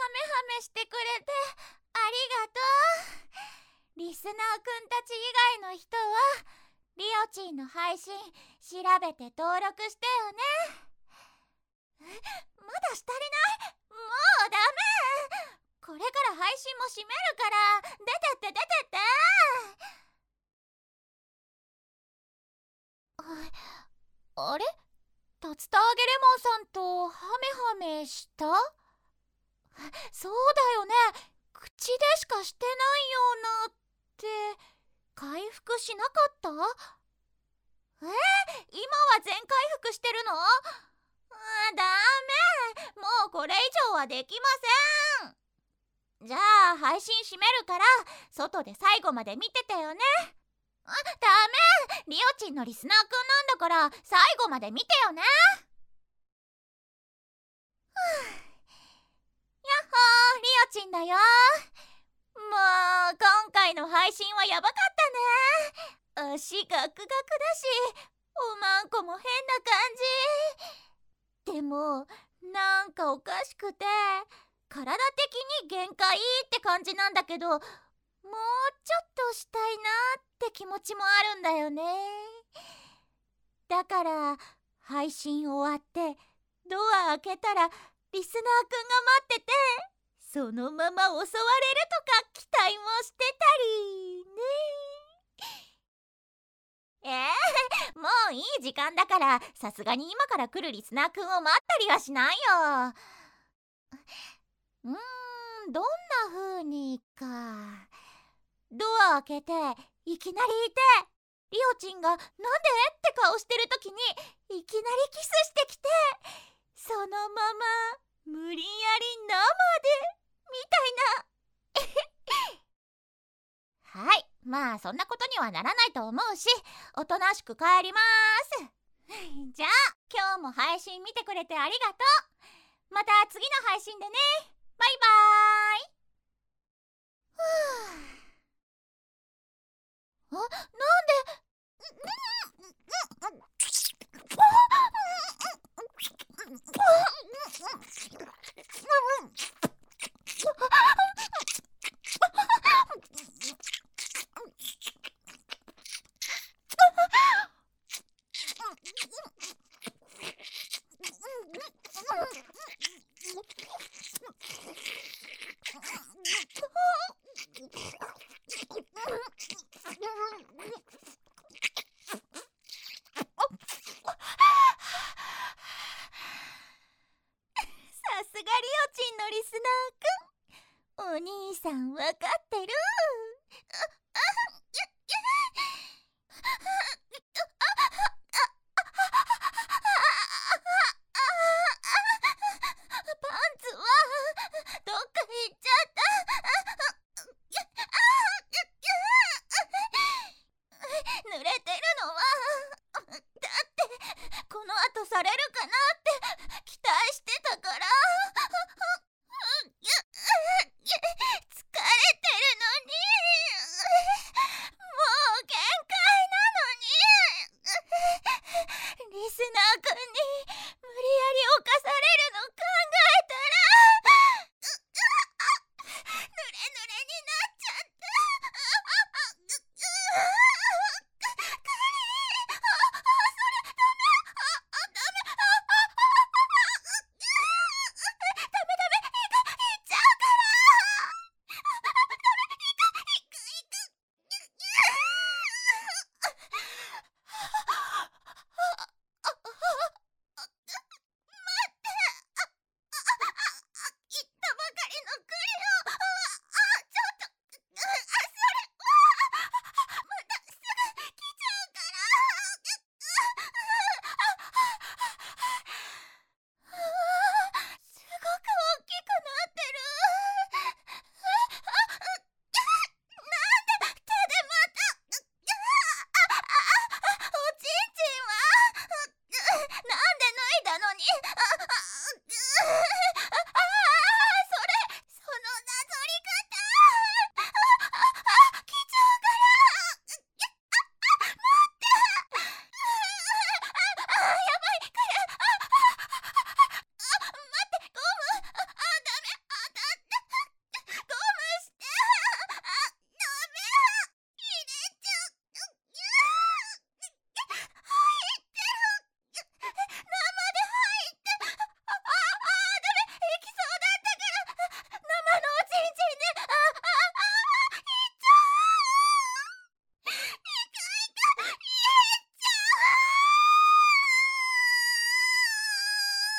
ハメしてくれてありがとう。リスナーくんたち以外の人はリオチンの配信調べて登録してよね。まだしたりない。もうダメ。これから配信も閉めるから出てって出てって。あれ、竜田揚げレモンさんとハメハメした？そうだよね。口でしかしてないようなって回復しなかった？今は全回復してるの？ダメ。もうこれ以上はできません。じゃあ配信閉めるから外で最後まで見ててよね。ダメ。リオチンのリスナーくんなんだから最後まで見てよね。やっほー、リオチンだよ。もう今回の配信はやばかったね。足ガクガクだしおまんこも変な感じ。でもなんかおかしくて体的に限界って感じなんだけど、もうちょっとしたいなって気持ちもあるんだよね。だから配信終わってドア開けたらリスナーくんが待ってて、そのまま襲われるとか期待もしてたりね。もういい時間だからさすがに今から来るリスナーくんを待ったりはしないよ。どんな風にか。ドア開けていきなりいて、リオチンがなんでって顔してる時にいきなりキスしてきて、そのまま無理やり生でみたいな。はい、まあそんなことにはならないと思うし、おとなしく帰ります。じゃあ今日も配信見てくれてありがとう。また次の配信でね。バイバーイ。なんでさすがリオチンのリスナーくん。お兄さんわかってる。パンツはどっか行っちゃった。濡れてるのはだってこの後されるかなって期待してたから。疲れてるのに。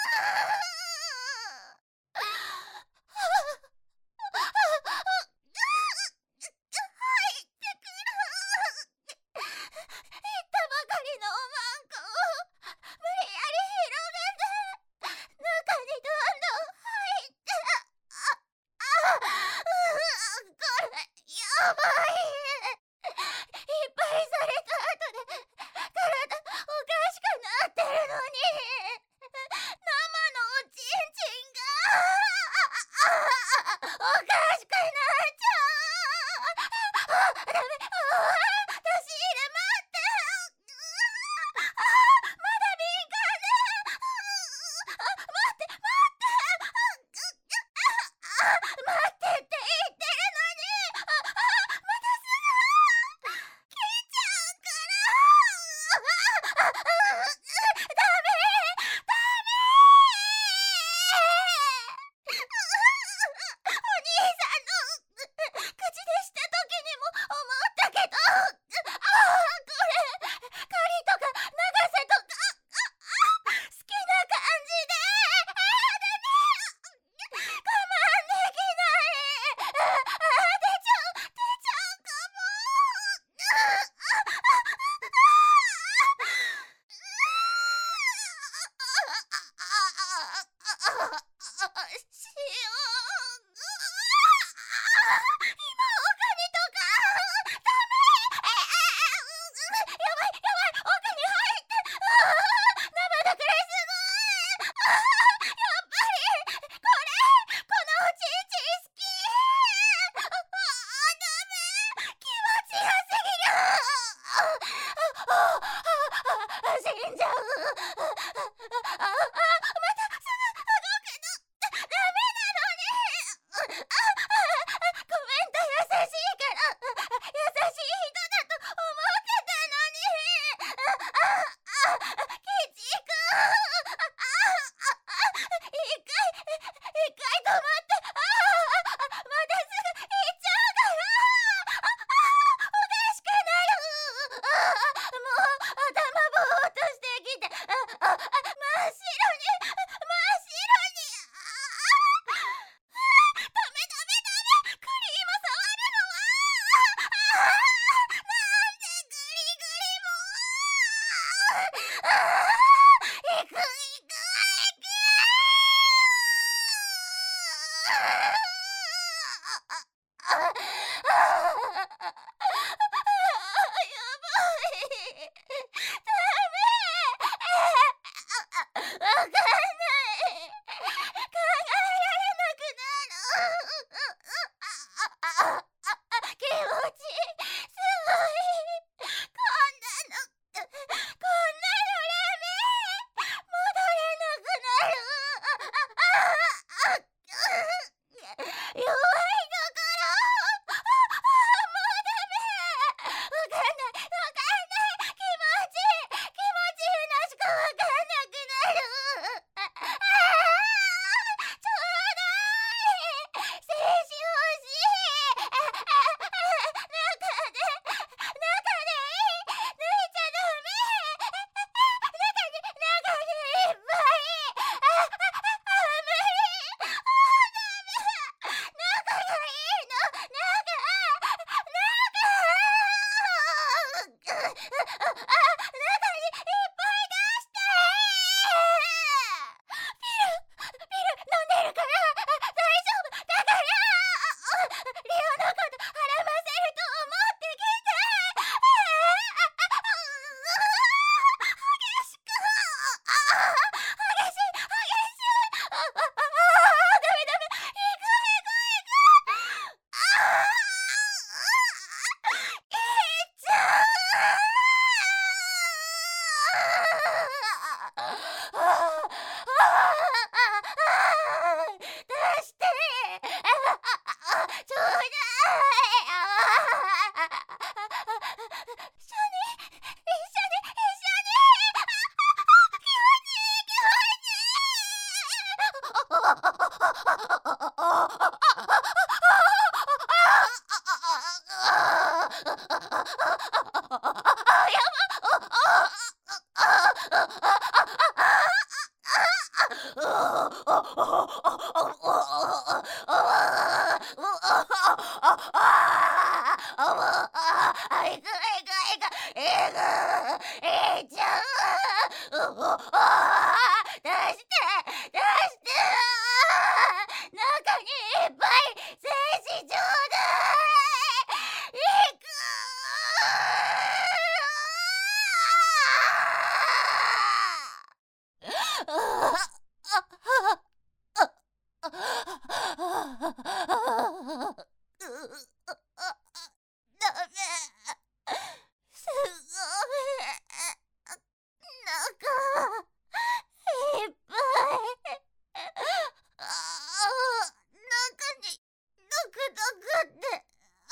う中にいっぱい精子ちょうだい。いくダメ。すごい。中いっぱい。中にドクドクって。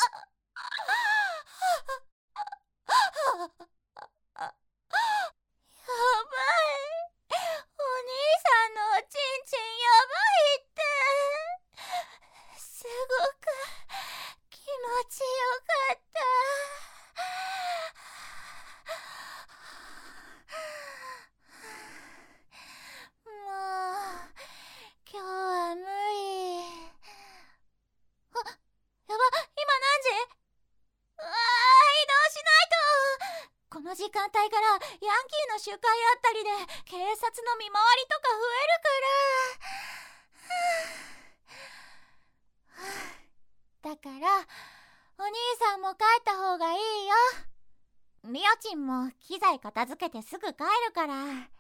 やばい。お兄さんのおちんちんやばいって。すごく気持ちよかった。もう今日は無理。やば、今何時？移動しないと。この時間帯からヤンキーの集会あったりで警察の見回りとか増えるから。だからお兄さんも帰った方がいいよ。みおちんも機材片付けてすぐ帰るから。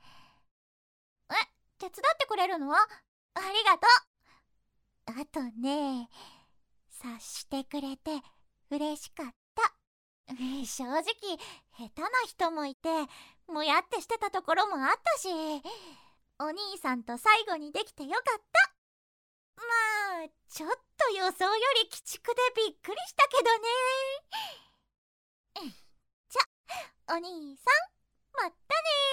手伝ってくれるの？ありがとう。あとね、察してくれて嬉しかった。正直下手な人もいてもやってしてたところもあったし、お兄さんと最後にできてよかった。まあちょっと予想より鬼畜でびっくりしたけどね。じゃ、お兄さんまたね。